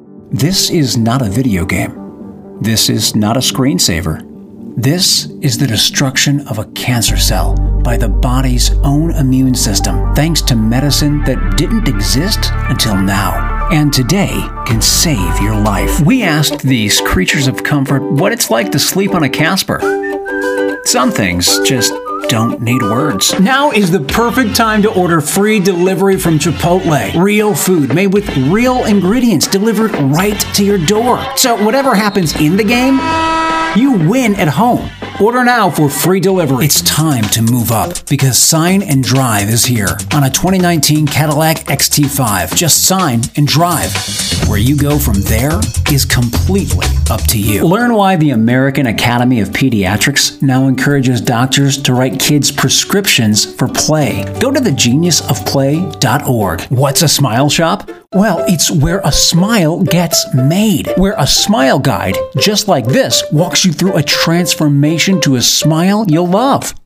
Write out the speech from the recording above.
This is not a video game. This is not a screensaver. This is the destruction of a cancer cell by the body's own immune system, thanks to medicine that didn't exist until now, and today can save your life. We asked these creatures of comfort what it's like to sleep on a Casper. Some things just don't need words. Now is the perfect time to order free delivery from Chipotle. Real food made with real ingredients delivered right to your door. So whatever happens in the game, you win at home. Order now for free delivery. It's time to move up because Sign and Drive is here on a 2019 Cadillac XT5. Just sign and drive. Where you go from there is completely up to you. Learn why the American Academy of Pediatrics now encourages doctors to write kids prescriptions for play. Go to thegeniusofplay.org. What's a Smile Shop? Well, it's where a smile gets made. Where a smile guide, just like this, walks you through a transformation to a smile you'll love.